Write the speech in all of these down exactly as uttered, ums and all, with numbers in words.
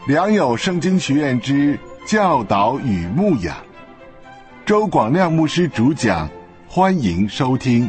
良友圣经学院之教导与牧养，周广亮牧师主讲，欢迎收听。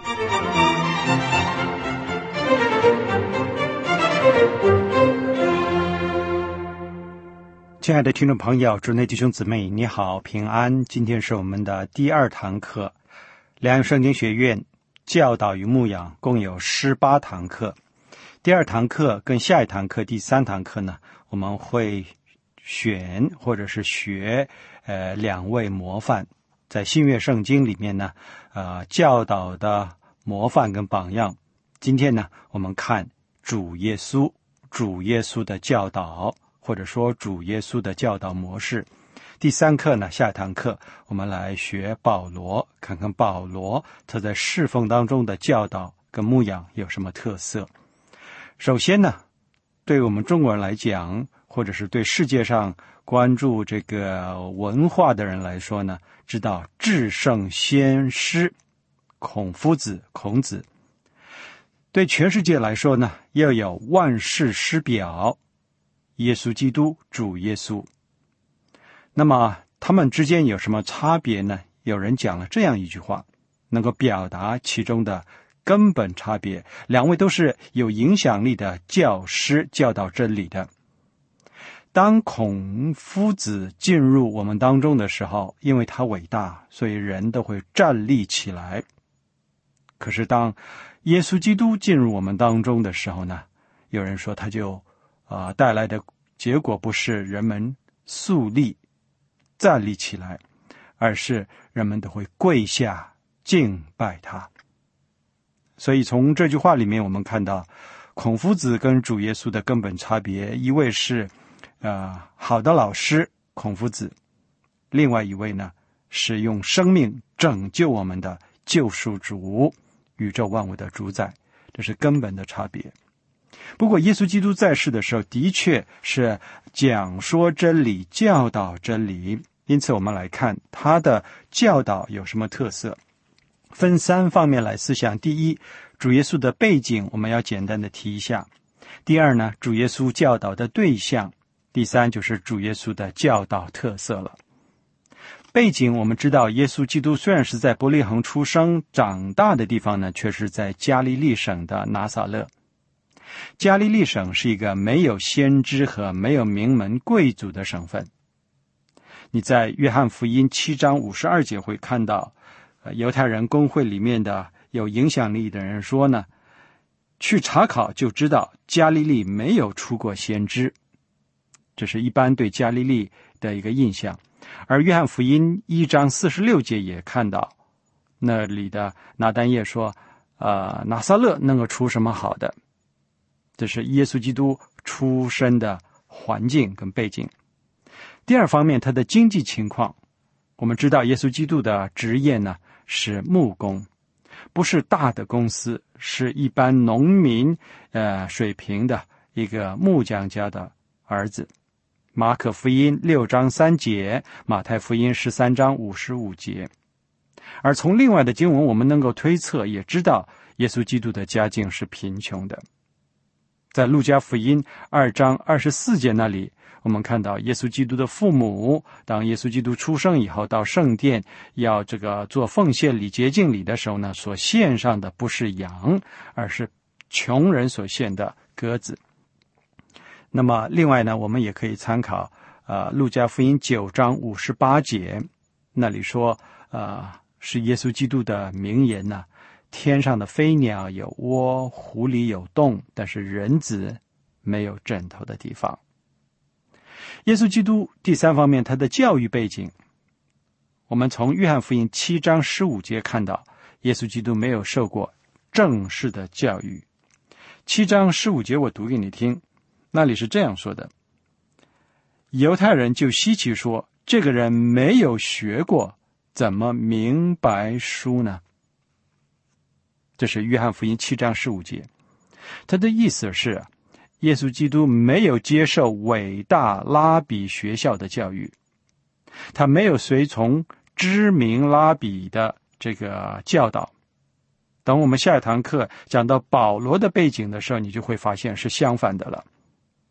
亲爱的听众朋友，主内弟兄姊妹，你好，平安。今天是我们的第二堂课，良友圣经学院教导与牧养共有十八堂课。第二堂课跟下一堂课第三堂课呢，我们会选或者是学呃两位模范，在新约圣经里面呢呃教导的模范跟榜样。今天呢我们看主耶稣主耶稣的教导，或者说主耶稣的教导模式。第三课呢，下一堂课我们来学保罗，看看保罗他在侍奉当中的教导跟牧养有什么特色。首先呢，对我们中国人来讲，或者是对世界上关注这个文化的人来说呢，知道至圣先师孔夫子孔子，对全世界来说呢，又有万世师表耶稣基督主耶稣。那么他们之间有什么差别呢？有人讲了这样一句话，能够表达其中的根本差别。两位都是有影响力的教师，教导真理的。当孔夫子进入我们当中的时候，因为他伟大，所以人都会站立起来。可是当耶稣基督进入我们当中的时候呢，有人说他就啊、呃、带来的结果不是人们肃立站立起来，而是人们都会跪下敬拜他。所以从这句话里面我们看到孔夫子跟主耶稣的根本差别，一位是呃好的老师孔夫子，另外一位呢是用生命拯救我们的救赎主，宇宙万物的主宰，这是根本的差别。不过耶稣基督在世的时候的确是讲说真理，教导真理，因此我们来看他的教导有什么特色，分三方面来思想。第一，主耶稣的背景我们要简单的提一下。第二呢，主耶稣教导的对象。第三就是主耶稣的教导特色了。背景我们知道，耶稣基督虽然是在伯利恒出生，长大的地方呢却是在加利利省的拿撒勒。加利利省是一个没有先知和没有名门贵族的省份。你在约翰福音七章五十二节会看到呃、犹太人公会里面的有影响力的人说呢，去查考就知道加利利没有出过先知，这是一般对加利利的一个印象。而约翰福音一章四十六节也看到那里的拿但业说呃，拿撒勒能够出什么好的，这是耶稣基督出生的环境跟背景。第二方面，他的经济情况，我们知道耶稣基督的职业呢是牧工，不是大的公司，是一般农民呃水平的一个木匠家的儿子。马可福音六章三节，马太福音十三章五十五节。而从另外的经文我们能够推测，也知道耶稣基督的家境是贫穷的。在路加福音二章二十四节那里，我们看到耶稣基督的父母，当耶稣基督出生以后，到圣殿要这个做奉献礼洁净礼的时候呢，所献上的不是羊，而是穷人所献的鸽子。那么另外呢，我们也可以参考呃路加福音九章五十八节，那里说呃是耶稣基督的名言呢，天上的飞鸟有窝，湖里有洞，但是人子没有枕头的地方。耶稣基督第三方面，他的教育背景，我们从约翰福音七章十五节看到，耶稣基督没有受过正式的教育。七章十五节我读给你听，那里是这样说的：犹太人就稀奇说，这个人没有学过，怎么明白书呢？这是约翰福音七章十五节。他的意思是，耶稣基督没有接受伟大拉比学校的教育，他没有随从知名拉比的这个教导。等我们下一堂课讲到保罗的背景的时候，你就会发现是相反的了。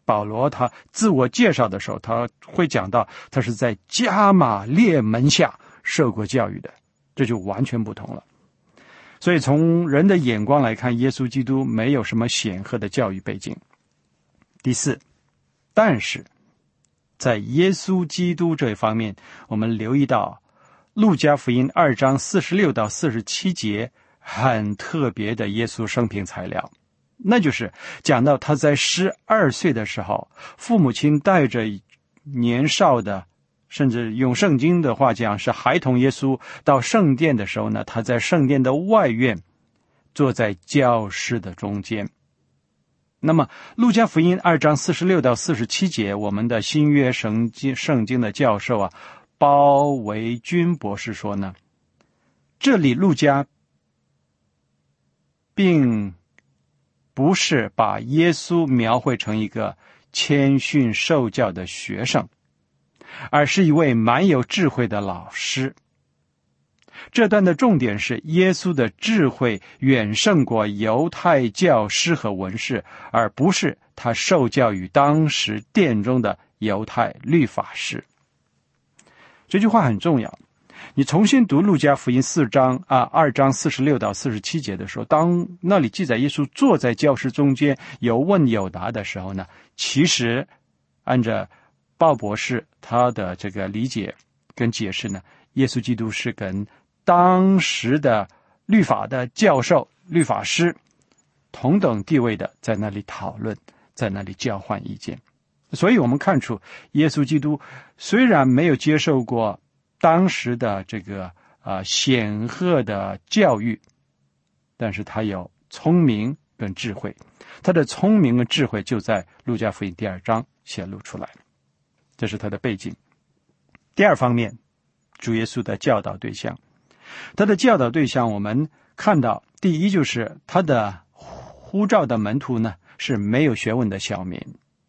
保罗他自我介绍的时候，他会讲到他是在加马列门下受过教育的，这就完全不同了。所以从人的眼光来看，耶稣基督没有什么显赫的教育背景。第四，但是在耶稣基督这一方面，我们留意到路加福音二章四十六到四十七节很特别的耶稣生平材料，那就是讲到他在十二岁的时候，父母亲带着年少的，甚至用圣经的话讲是孩童耶稣到圣殿的时候呢，他在圣殿的外院坐在教室的中间。那么路加福音二章四十六到四十七节，我们的新约圣经圣经的教授啊包维军博士说呢，这里路加并不是把耶稣描绘成一个谦逊受教的学生，而是一位蛮有智慧的老师。这段的重点是耶稣的智慧远胜过犹太教师和文士，而不是他受教于当时殿中的犹太律法师。这句话很重要，你重新读路加福音四章啊二章四十六到四十七节的时候，当那里记载耶稣坐在教室中间有问有答的时候呢，其实按照鲍博士他的这个理解跟解释呢，耶稣基督是跟当时的律法的教授、律法师同等地位的在那里讨论，在那里交换意见。所以我们看出耶稣基督虽然没有接受过当时的这个呃显赫的教育，但是他有聪明跟智慧，他的聪明跟智慧就在路加福音第二章显露出来，这是他的背景。第二方面，主耶稣的教导对象，他的教导对象我们看到，第一就是他的呼召的门徒呢是没有学问的小民，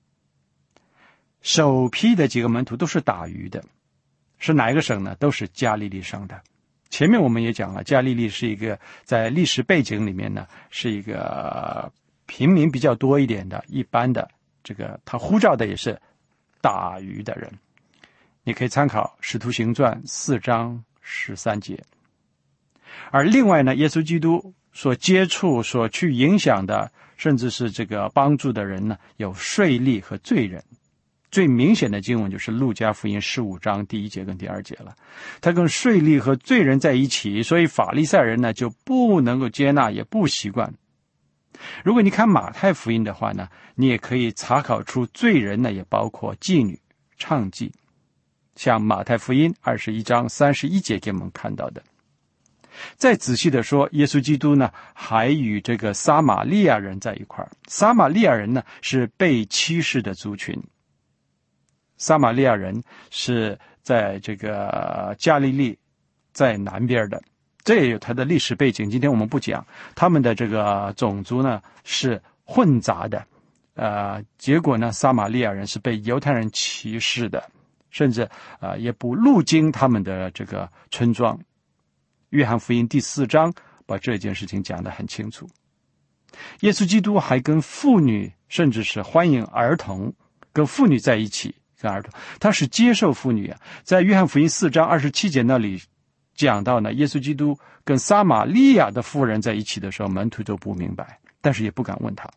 首批的几个门徒都是打鱼的，是哪一个省呢？都是加利利省的。前面我们也讲了，加利利是一个在历史背景里面呢是一个平民比较多一点的，一般的这个他呼召的也是打鱼的人。你可以参考使徒行传四章十三节。而另外呢，耶稣基督所接触所去影响的甚至是这个帮助的人呢，有税吏和罪人。最明显的经文就是路加福音十五章第一节跟第二节了，他跟税吏和罪人在一起，所以法利赛人呢就不能够接纳，也不习惯。如果你看马太福音的话呢，你也可以查考出罪人呢也包括妓女、娼妓，像马太福音二十一章三十一节给我们看到的。再仔细的说，耶稣基督呢还与这个撒玛利亚人在一块儿。撒玛利亚人呢是被歧视的族群，撒玛利亚人是在这个加利利在南边的，这也有它的历史背景，今天我们不讲。他们的这个种族呢是混杂的，呃，结果呢撒玛利亚人是被犹太人歧视的，甚至呃也不入境他们的这个村庄。约翰福音第四章把这件事情讲得很清楚。耶稣基督还跟妇女，甚至是欢迎儿童，跟妇女在一起，跟儿童，他是接受妇女啊。在约翰福音四章二十七节那里讲到呢，耶稣基督跟撒玛利亚的妇人在一起的时候，门徒都不明白，但是也不敢问他。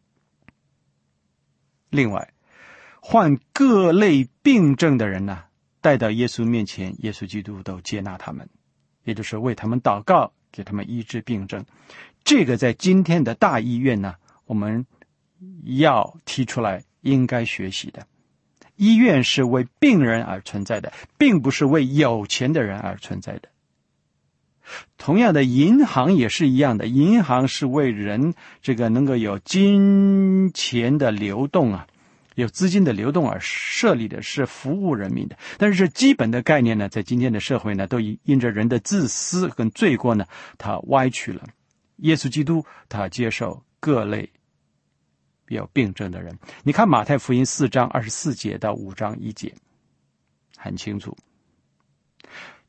另外，患各类病症的人呢，带到耶稣面前，耶稣基督都接纳他们，也就是为他们祷告，给他们医治病症。这个在今天的大医院呢，我们要提出来应该学习的。医院是为病人而存在的，并不是为有钱的人而存在的。同样的，银行也是一样的，银行是为人这个能够有金钱的流动啊，有资金的流动而设立的，是服务人民的。但是这基本的概念呢，在今天的社会呢，都因着人的自私跟罪过呢，它歪曲了。耶稣基督他接受各类有病症的人，你看马太福音四章二十四节到五章一节，很清楚。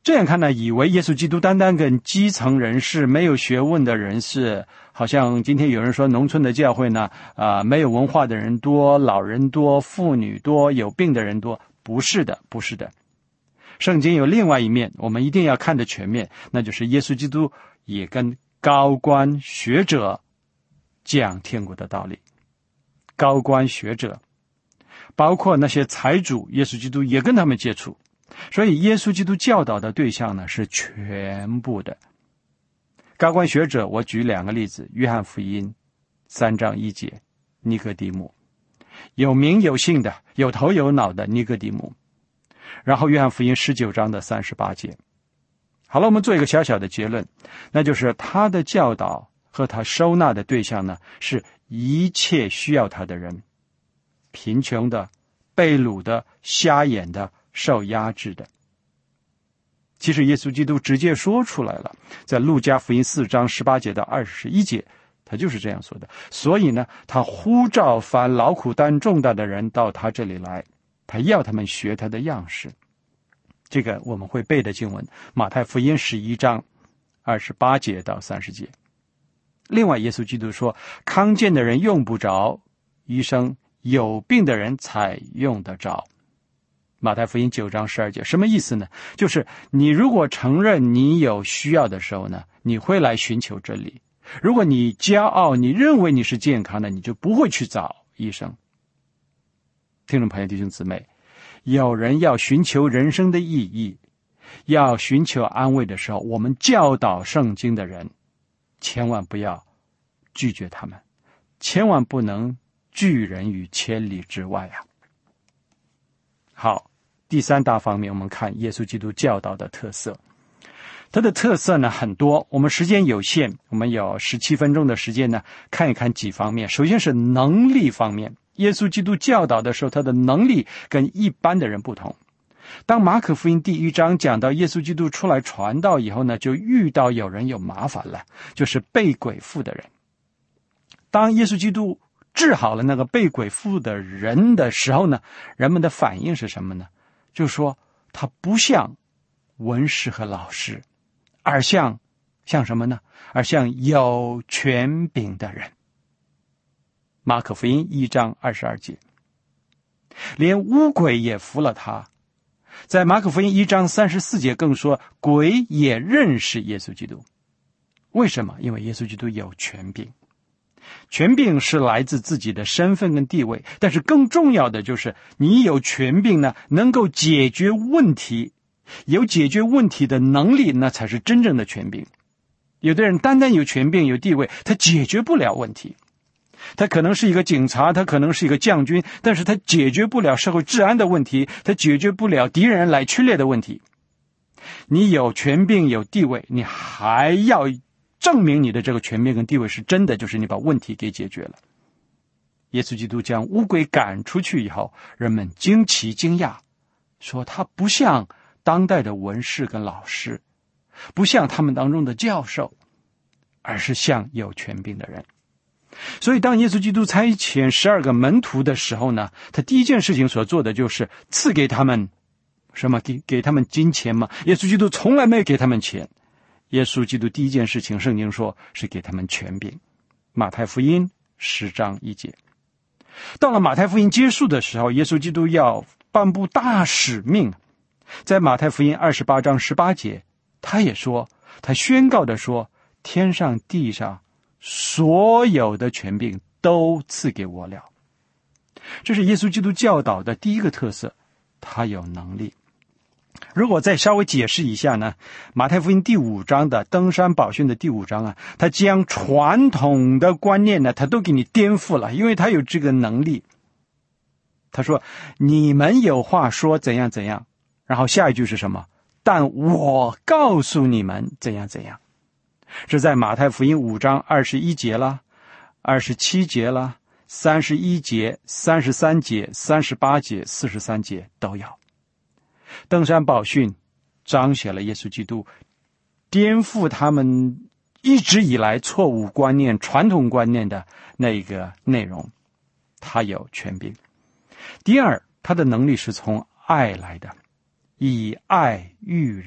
这样看呢，以为耶稣基督单单跟基层人士、没有学问的人士，好像今天有人说农村的教会呢，啊、呃，没有文化的人多，老人多，妇女多，有病的人多。不是的，不是的。圣经有另外一面，我们一定要看得全面，那就是耶稣基督也跟高官学者讲天国的道理。高官学者，包括那些财主，耶稣基督也跟他们接触。所以耶稣基督教导的对象呢，是全部的。高官学者，我举两个例子，约翰福音三章一节，尼哥底母，有名有姓的，有头有脑的尼哥底母。然后约翰福音十九章的三十八节。好了，我们做一个小小的结论，那就是他的教导和他收纳的对象呢，是一切需要他的人，贫穷的、被掳的、瞎眼的、受压制的。其实耶稣基督直接说出来了，在路加福音四章十八节到二十一节，他就是这样说的。所以呢，他呼召凡劳苦担重担的人到他这里来，他要他们学他的样式。这个我们会背的经文，马太福音十一章二十八节到三十节。另外，耶稣基督说，康健的人用不着医生，有病的人才用得着。马太福音九章十二节，什么意思呢？就是你如果承认你有需要的时候呢，你会来寻求真理。如果你骄傲，你认为你是健康的，你就不会去找医生。听众朋友、弟兄姊妹，有人要寻求人生的意义，要寻求安慰的时候，我们教导圣经的人千万不要拒绝他们，千万不能拒人于千里之外啊。好，第三大方面，我们看耶稣基督教导的特色。它的特色呢很多，我们时间有限，我们有十七分钟的时间呢，看一看几方面。首先是能力方面，耶稣基督教导的时候，他的能力跟一般的人不同。当马可福音第一章讲到耶稣基督出来传道以后呢，就遇到有人有麻烦了，就是被鬼附的人。当耶稣基督治好了那个被鬼附的人的时候呢，人们的反应是什么呢？就是说他不像文士和老师，而像像什么呢？而像有权柄的人。马可福音一章二十二节，连污鬼也服了他。在马可福音一章三十四节更说，鬼也认识耶稣基督。为什么？因为耶稣基督有权柄。权柄是来自自己的身份跟地位，但是更重要的就是你有权柄呢，能够解决问题，有解决问题的能力，那才是真正的权柄。有的人单单有权柄有地位，他解决不了问题。他可能是一个警察，他可能是一个将军，但是他解决不了社会治安的问题，他解决不了敌人来侵略的问题。你有权柄有地位，你还要证明你的这个权柄跟地位是真的，就是你把问题给解决了。耶稣基督将污鬼赶出去以后，人们惊奇惊讶，说他不像当代的文士跟老师，不像他们当中的教授，而是像有权柄的人。所以当耶稣基督差遣十二个门徒的时候呢，他第一件事情所做的就是赐给他们什么？给给他们金钱吗？耶稣基督从来没有给他们钱。耶稣基督第一件事情，圣经说是给他们权柄。马太福音十章一节。到了马太福音结束的时候，耶稣基督要颁布大使命。在马太福音二十八章十八节，他也说，他宣告的说，天上地上所有的权柄都赐给我了。这是耶稣基督教导的第一个特色，他有能力。如果再稍微解释一下呢，马太福音第五章的登山宝训的第五章啊，他将传统的观念呢，他都给你颠覆了，因为他有这个能力。他说你们有话说怎样怎样，然后下一句是什么？但我告诉你们怎样怎样。是在马太福音五章二十一节啦，二十七节啦，三十一节、三十三节、三十八节、四十三节都有。登山宝训彰显了耶稣基督颠覆他们一直以来错误观念、传统观念的那个内容，他有权柄。第二，他的能力是从爱来的，以爱育人，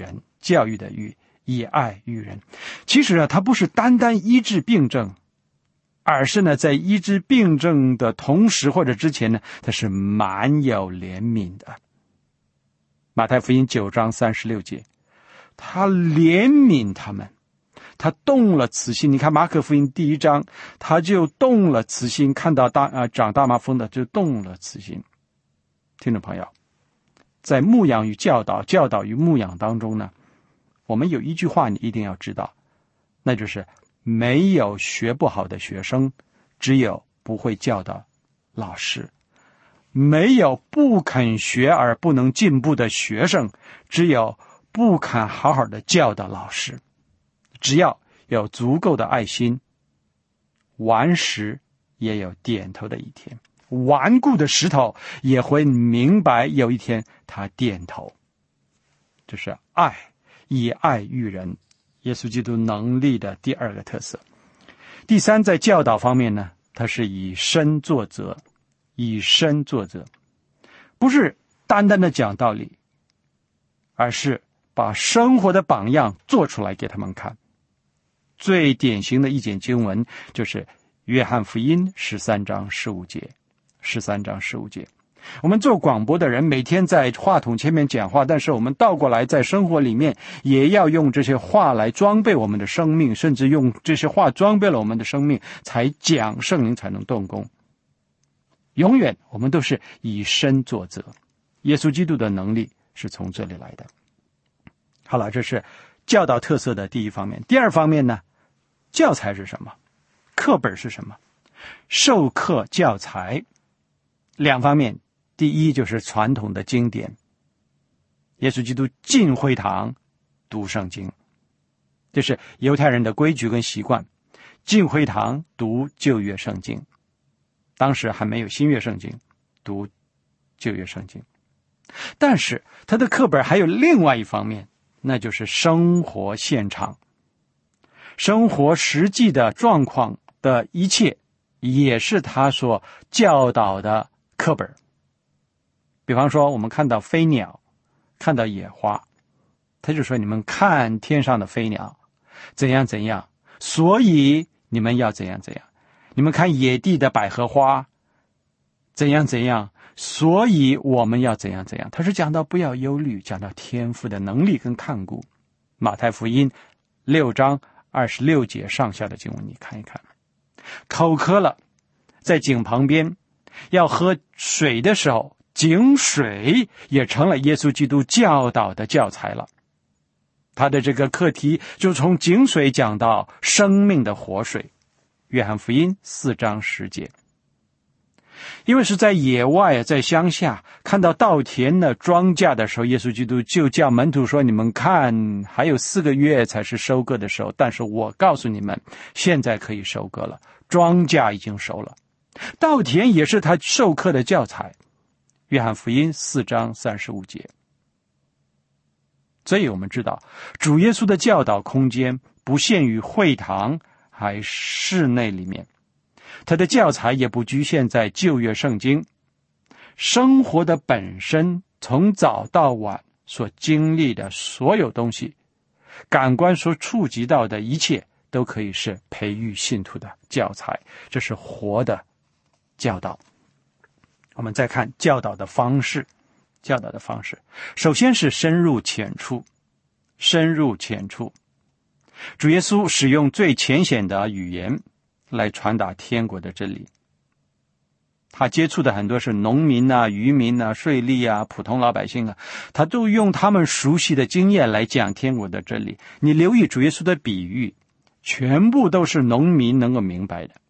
教育的育，以爱育人。其实啊，它不是单单医治病症，而是呢，在医治病症的同时或者之前呢，它是满有怜悯的。马太福音九章三十六节，他怜悯他们，他动了慈心。你看马可福音第一章，他就动了慈心，看到大啊长大麻风的就动了慈心。听众朋友，在牧养与教导、教导与牧养当中呢，我们有一句话你一定要知道，那就是没有学不好的学生，只有不会教导老师；没有不肯学而不能进步的学生，只有不肯好好的教导老师。只要有足够的爱心，顽石也有点头的一天，顽固的石头也会明白有一天他点头。这是爱，以爱育人，耶稣基督能力的第二个特色。第三，在教导方面呢，他是以身作则，以身作则，不是单单的讲道理，而是把生活的榜样做出来给他们看。最典型的一节经文就是约翰福音十三章十五节，十三章十五节。我们做广播的人每天在话筒前面讲话，但是我们倒过来在生活里面也要用这些话来装备我们的生命，甚至用这些话装备了我们的生命，才讲圣灵才能动工。永远我们都是以身作则，耶稣基督的能力是从这里来的。好了，这是教导特色的第一方面。第二方面呢，教材是什么？课本是什么？授课教材两方面。第一就是传统的经典，耶稣基督进会堂读圣经，这是犹太人的规矩跟习惯，进会堂读旧约圣经，当时还没有新约圣经，读旧约圣经。但是他的课本还有另外一方面，那就是生活现场，生活实际的状况的一切也是他所教导的课本。比方说我们看到飞鸟，看到野花，他就说你们看天上的飞鸟怎样怎样，所以你们要怎样怎样。你们看野地的百合花怎样怎样，所以我们要怎样怎样。他是讲到不要忧虑，讲到天父的能力跟看顾。马太福音六章二十六节上下的经文你看一看。口渴了，在井旁边要喝水的时候，井水也成了耶稣基督教导的教材了。他的这个课题就从井水讲到生命的活水，约翰福音四章十节。因为是在野外，在乡下看到稻田的庄稼的时候，耶稣基督就叫门徒说，你们看还有四个月才是收割的时候，但是我告诉你们现在可以收割了，庄稼已经熟了。稻田也是他授课的教材，约翰福音四章三十五节。所以我们知道主耶稣的教导空间不限于会堂还室内里面，他的教材也不局限在旧约圣经，生活的本身从早到晚所经历的所有东西，感官所触及到的一切都可以是培育信徒的教材，这是活的教导。我们再看教导的方式，教导的方式，首先是深入浅出，深入浅出。主耶稣使用最浅显的语言来传达天国的真理。他接触的很多是农民啊、渔民啊、税吏啊、普通老百姓啊，他都用他们熟悉的经验来讲天国的真理。你留意主耶稣的比喻，全部都是农民能够明白的。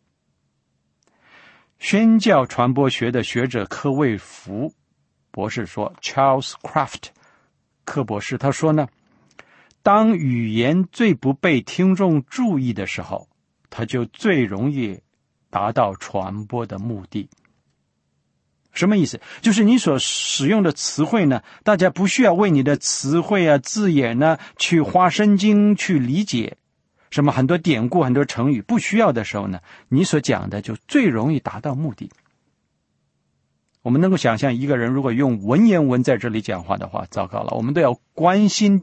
宣教传播学的学者柯卫福博士说 Charles Kraft 柯博士他说呢，当语言最不被听众注意的时候，它就最容易达到传播的目的。什么意思？就是你所使用的词汇呢，大家不需要为你的词汇啊、字眼呢去花神经去理解，什么很多典故、很多成语不需要的时候呢，你所讲的就最容易达到目的。我们能够想象一个人如果用文言文在这里讲话的话，糟糕了，我们都要关心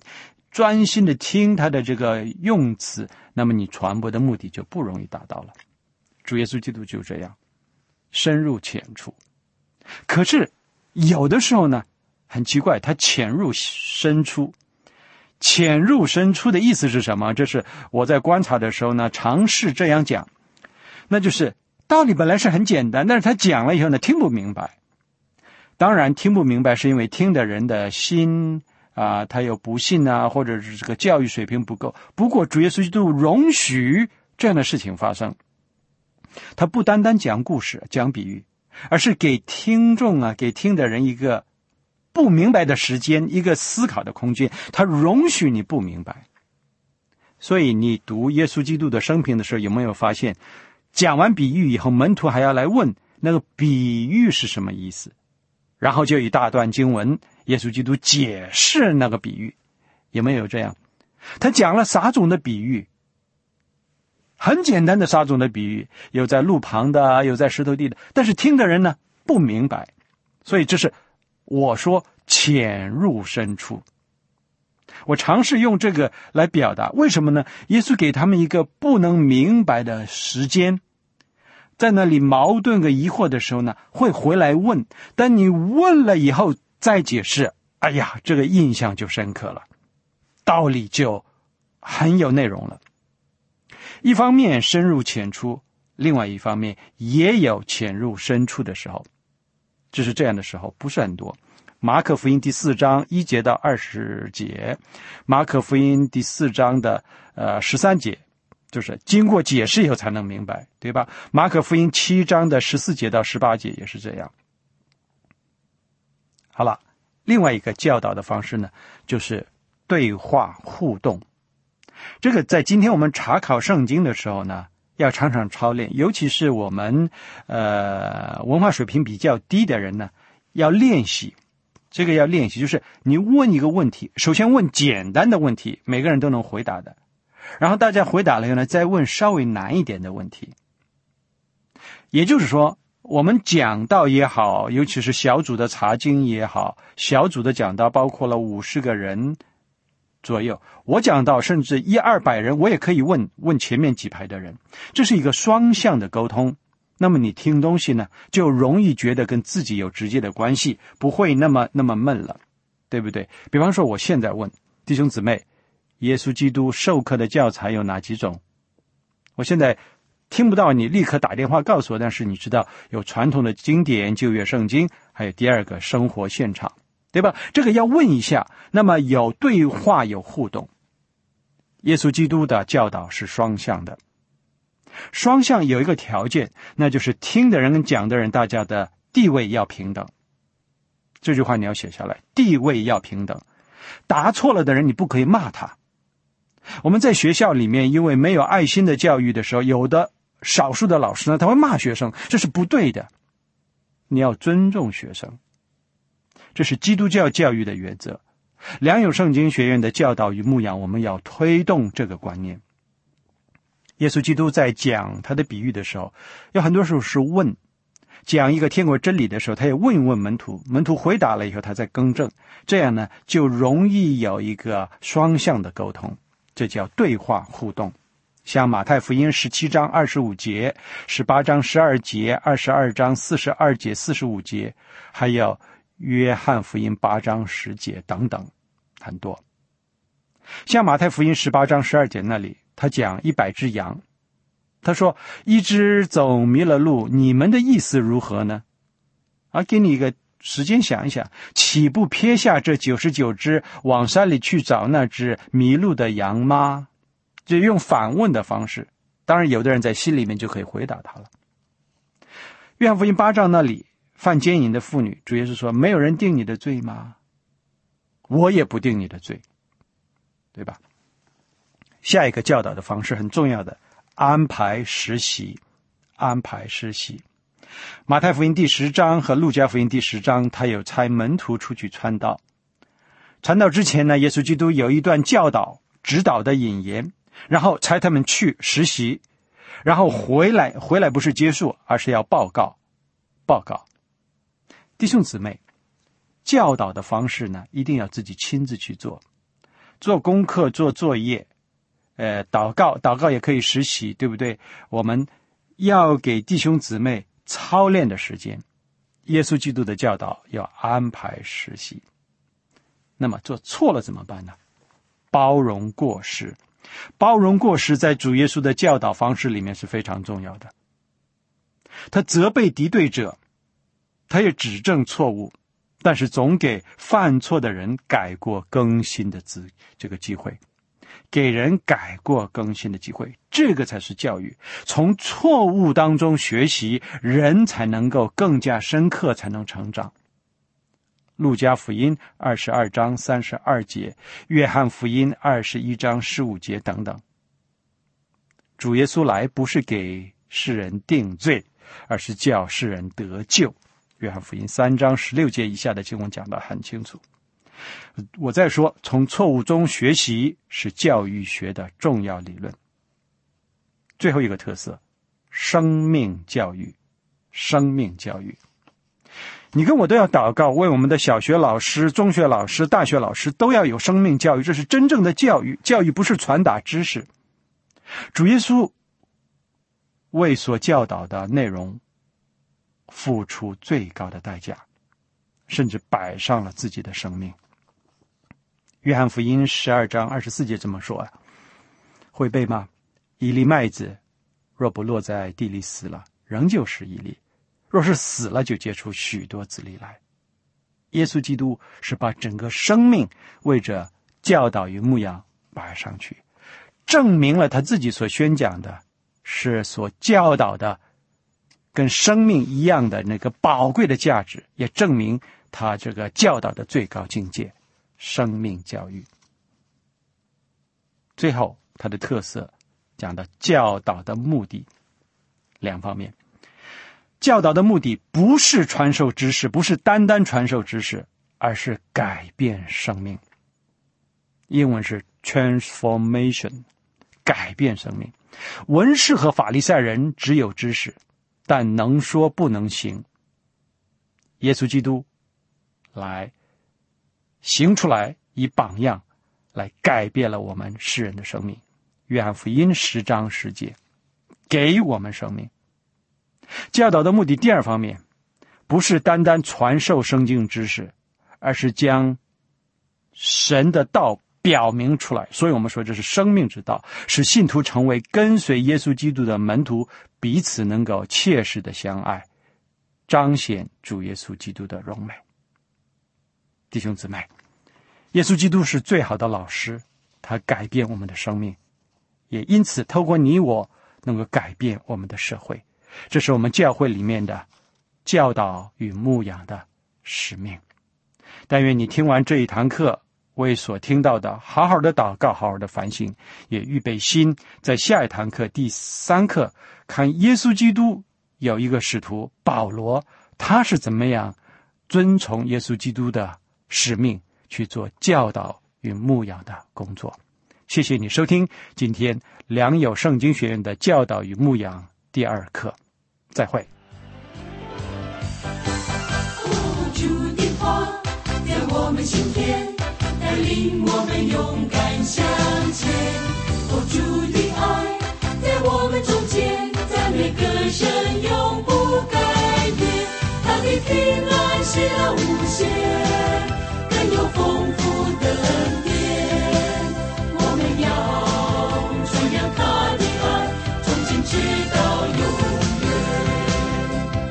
专心的听他的这个用词，那么你传播的目的就不容易达到了。主耶稣基督就这样深入浅出。可是有的时候呢，很奇怪，他潜入深出。潜入深出的意思是什么？这是我在观察的时候呢，尝试这样讲，那就是道理本来是很简单，但是他讲了以后呢，听不明白。当然听不明白是因为听的人的心啊，他有不信啊，或者是这个教育水平不够。不过主耶稣基督容许这样的事情发生，他不单单讲故事讲比喻，而是给听众啊，给听的人一个不明白的时间，一个思考的空间，他容许你不明白。所以你读耶稣基督的生平的时候，有没有发现讲完比喻以后，门徒还要来问那个比喻是什么意思，然后就一大段经文耶稣基督解释那个比喻。有没有这样？他讲了撒种的比喻，很简单的撒种的比喻，有在路旁的，有在石头地的，但是听的人呢不明白。所以这是我说潜入深处，我尝试用这个来表达。为什么呢？耶稣给他们一个不能明白的时间，在那里矛盾和疑惑的时候呢，会回来问，但你问了以后再解释，哎呀，这个印象就深刻了，道理就很有内容了。一方面深入浅出，另外一方面也有潜入深处的时候，只是这样的时候不是很多。马可福音第四章一节到二十节，马可福音第四章的呃十三节，就是经过解释以后才能明白，对吧？马可福音七章的十四节到十八节也是这样。好了，另外一个教导的方式呢，就是对话互动。这个在今天我们查考圣经的时候呢，要常常操练，尤其是我们呃文化水平比较低的人呢，要练习。这个要练习，就是你问一个问题，首先问简单的问题，每个人都能回答的，然后大家回答了以后呢，再问稍微难一点的问题。也就是说，我们讲道也好，尤其是小组的查经也好，小组的讲道包括了五十个人左右，我讲到甚至一二百人，我也可以问问前面几排的人，这是一个双向的沟通。那么你听东西呢，就容易觉得跟自己有直接的关系，不会那么那么闷了，对不对？比方说我现在问弟兄姊妹，耶稣基督授课的教材有哪几种？我现在听不到你立刻打电话告诉我，但是你知道有传统的经典旧约圣经，还有第二个生活现场，对吧？这个要问一下，那么有对话有互动。耶稣基督的教导是双向的，双向有一个条件，那就是听的人跟讲的人大家的地位要平等。这句话你要写下来，地位要平等。答错了的人你不可以骂他。我们在学校里面因为没有爱心的教育的时候，有的少数的老师呢，他会骂学生，这是不对的。你要尊重学生，这是基督教教育的原则。良友圣经学院的教导与牧养，我们要推动这个观念。耶稣基督在讲他的比喻的时候，有很多时候是问，讲一个天国真理的时候，他也问一问门徒，门徒回答了以后他再更正，这样呢就容易有一个双向的沟通，这叫对话互动。像马太福音十七章二十五节，十八章十二节，二十二章四十二节四十五节，还有约翰福音八章十节等等，很多。像马太福音十八章十二节那里，他讲一百只羊，他说一只走迷了路，你们的意思如何呢？啊，给你一个时间想一想，岂不撇下这九十九只往山里去找那只迷路的羊吗？就用反问的方式，当然有的人在心里面就可以回答他了。约翰福音八章那里，犯奸淫的妇女，主耶稣说，没有人定你的罪吗？我也不定你的罪，对吧？下一个教导的方式很重要的，安排实习，安排实习。马太福音第十章和路加福音第十章，他有差门徒出去传道。传道之前呢，耶稣基督有一段教导指导的引言，然后差他们去实习，然后回来，回来不是结束，而是要报告，报告。弟兄姊妹，教导的方式呢，一定要自己亲自去做。 做功课、做作业，呃，祷告，祷告也可以实习，对不对？我们要给弟兄姊妹操练的时间。耶稣基督的教导要安排实习。那么做错了怎么办呢？包容过失。包容过失在主耶稣的教导方式里面是非常重要的。他责备敌对者，他也指正错误，但是总给犯错的人改过更新的资这个机会，给人改过更新的机会，这个才是教育。从错误当中学习，人才能够更加深刻，才能成长。路加福音二十二章三十二节，约翰福音二十一章十五节等等。主耶稣来不是给世人定罪，而是叫世人得救。约翰福音三章十六节以下的经文讲得很清楚。我再说，从错误中学习是教育学的重要理论。最后一个特色，生命教育。生命教育，你跟我都要祷告，为我们的小学老师、中学老师、大学老师都要有生命教育，这是真正的教育。教育不是传达知识。主耶稣为所教导的内容付出最高的代价，甚至摆上了自己的生命。约翰福音十二章二十四节这么说啊，会背吗？一粒麦子若不落在地里死了，仍旧是一粒，若是死了，就结出许多子粒来。耶稣基督是把整个生命为着教导与牧养摆上去，证明了他自己所宣讲的是所教导的跟生命一样的那个宝贵的价值，也证明他这个教导的最高境界，生命教育。最后他的特色讲的教导的目的两方面。教导的目的不是传授知识，不是单单传授知识，而是改变生命。英文是 transformation， 改变生命。文士和法利赛人只有知识，但能说不能行。耶稣基督来行出来，以榜样来改变了我们世人的生命。约翰福音十章十节，给我们生命。教导的目的第二方面，不是单单传授圣经知识，而是将神的道表明出来。所以我们说这是生命之道，使信徒成为跟随耶稣基督的门徒，彼此能够切实的相爱，彰显主耶稣基督的荣美。弟兄姊妹，耶稣基督是最好的老师，他改变我们的生命，也因此透过你我能够改变我们的社会。这是我们教会里面的教导与牧养的使命。但愿你听完这一堂课，为所听到的好好的祷告，好好的反省，也预备心，在下一堂课第三课看耶稣基督有一个使徒保罗，他是怎么样遵从耶稣基督的使命去做教导与牧养的工作。谢谢你收听今天良友圣经学院的教导与牧养第二课，再会。 哦，主的话在我们心田，带领我们勇敢向前。哦，主的爱在我们中间，赞美歌声永不改变。他的平安喜乐无限，更有丰富的恩典。我们要传扬他的爱，从今直到永远。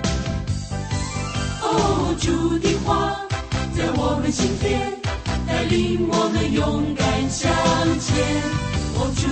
哦，主的话在我们心田，带领我们勇敢向前。哦，主